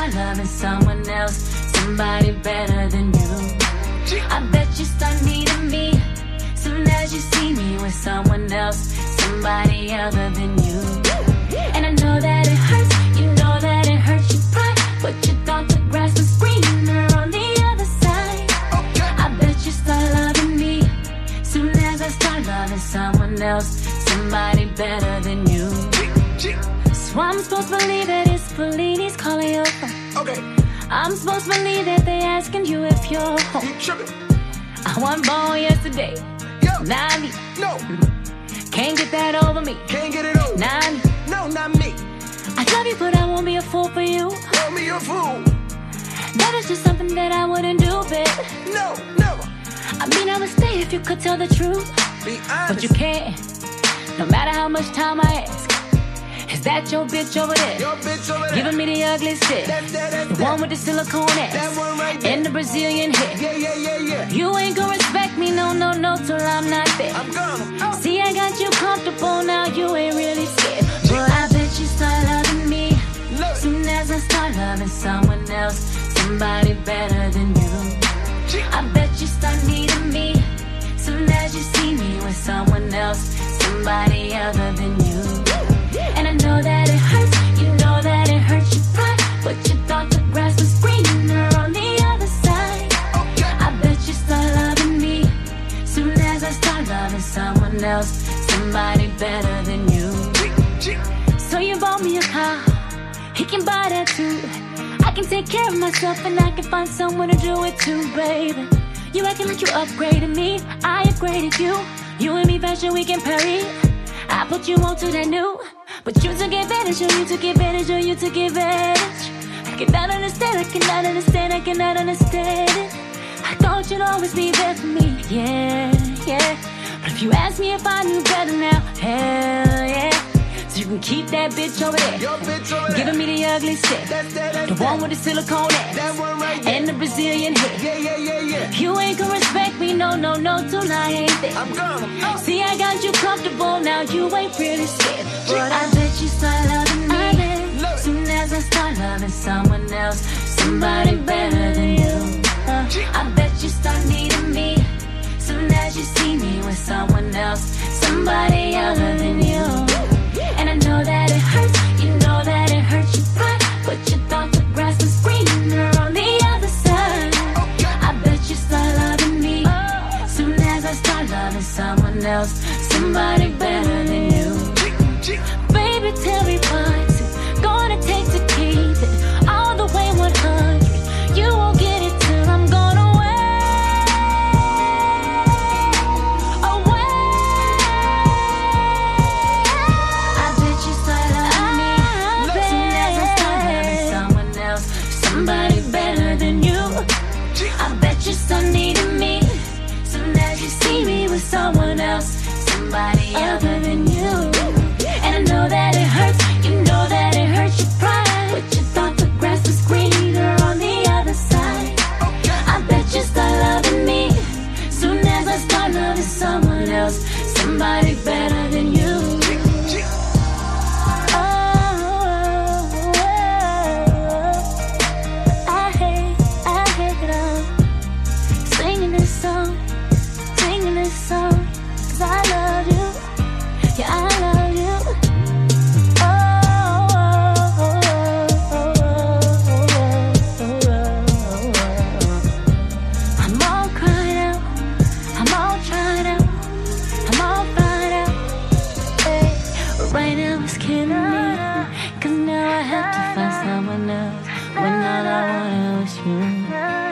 start loving someone else, somebody better than you. I bet you start needing me soon as you see me with someone else, somebody other than you. And I know that it hurts, you know that it hurts your pride, but you thought the grass was greener on the other side. I bet you start loving me soon as I start loving someone else, somebody better than you. So I'm supposed to believe that it's Fellini's calling your phone. Okay. I'm supposed to believe that they asking you if you're home. You tripping? I wasn't born yesterday. Yo. Now I need. No. Can't get that over me. Can't get it over. Now I need. No, not me. I love you, but I won't be a fool for you. Call me a fool. That is just something that I wouldn't do, babe. No, never. I mean, I would stay if you could tell the truth. Be honest. But you can't. No matter how much time I ask. Is that your bitch over there? Your bitch over there. Giving me the ugly shit. The one with the silicone ass. That one right there. And the Brazilian hair. Yeah. You ain't gonna respect me, no, till I'm not there. I'm gonna. See, I got you comfortable now, you ain't really scared. But I bet you start loving me soon as I start loving someone else, somebody better than you. I bet you start needing me soon as you see me with someone else, somebody other than you. And I know that it hurts, you know that it hurts your pride, but you thought the grass was greener on the other side. I bet you start loving me soon as I start loving someone else, somebody better than you. So you bought me a car, he can buy that too. I can take care of myself and I can find someone to do it too, baby. You acting like you upgraded me, I upgraded you. You and me fashion week in Paris, I put you on to that new. But you took advantage, or you took advantage, or you took advantage. I cannot understand, I cannot understand, I cannot understand it. I thought you'd always be there for me, yeah. But if you ask me if I knew better now, hell yeah. So you can keep that bitch over there. Your bitch over there. Giving me the ugly shit. The one with the silicone ass. That one right there. And the Brazilian hair. Yeah. You ain't gonna respect me, no, till I ain't there. I'm gonna. See, I got you comfortable now, you ain't really scared. But I bet you start loving me soon as I start loving someone else, somebody better than you. I bet you start needing me soon as you see me with someone else, somebody other than you. And I know that it hurts, you know that it hurts your pride, but you thought the grass was greener on the other side. I bet you start loving me soon as I start loving someone else, somebody better than you. Baby, tell me what's it gonna take to keep it all the way 100. You won't get it till I'm gone away. I bet you start loving me soon as I start loving someone else, somebody better than you. I bet you start needing me soon as you see me with someone else, somebody other than you. And I know that it hurts, you know that it hurts your pride, but you thought the grass was greener on the other side. I bet you start loving me soon as I start loving someone else, somebody better than you. I hate it all. Singing this song, 'cause I love you, yeah, I love you. I'm all cried out, I'm all tried out, I'm all fired out. Hey, right now it's killing me, 'cause now I have to find someone else when all I wanted was you.